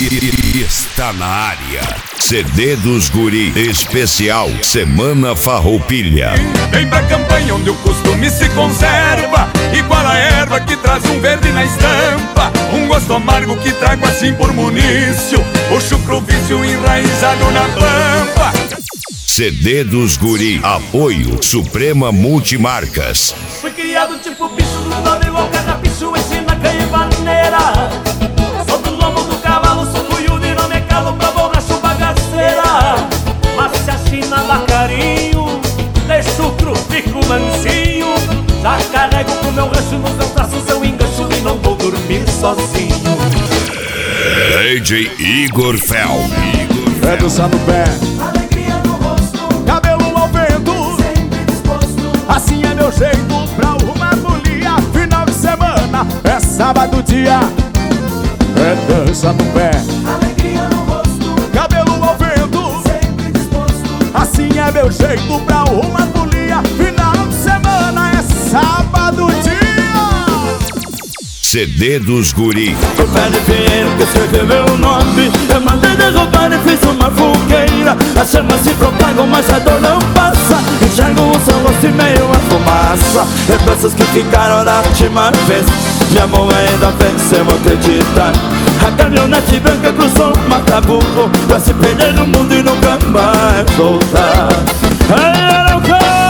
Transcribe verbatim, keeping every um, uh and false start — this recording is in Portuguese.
Está na área. C D dos Guri especial Semana Farroupilha. Vem pra campanha onde o costume se conserva, igual a erva que traz um verde na estampa, um gosto amargo que trago assim por munício, o chucro vício enraizado na pampa. C D dos Guri, apoio Suprema Multimarcas. Fui criado tipo bicho no nome igual carrapicho, ensina canha maneira. Sou do lombo do cavalo, sou cuiudo e não me calo pra borracho bagaceira. Mas se a China dá carinho, deixo o cru, fico mansinho. Já carrego pro meu rancho nos meus braços, eu engancho e não vou dormir sozinho. D J Igor Fel. É dançar no pé, Alegria no rosto, cabelo ao vento. sempre disposto. Assim é meu jeito pra uma folia. Final de semana é sábado dia. É dança no pé, Alegria no rosto, cabelo ao vento. sempre disposto. Assim é meu jeito pra uma folia. Final de semana é sábado dia. C D dos Guri. O pé de pinheiro que escreveu meu nome, eu mandei derrubar e fiz uma fogueira. As chamas se propagam, mas a dor não passa. Enxergo o seu rosto e meio a fumaça. Lembranças que ficaram na última vez. Minha mão ainda venceu acreditar. A caminhonete branca cruzou o Macabuco pra se perder no mundo e nunca mais voltar. Ai, era o cara.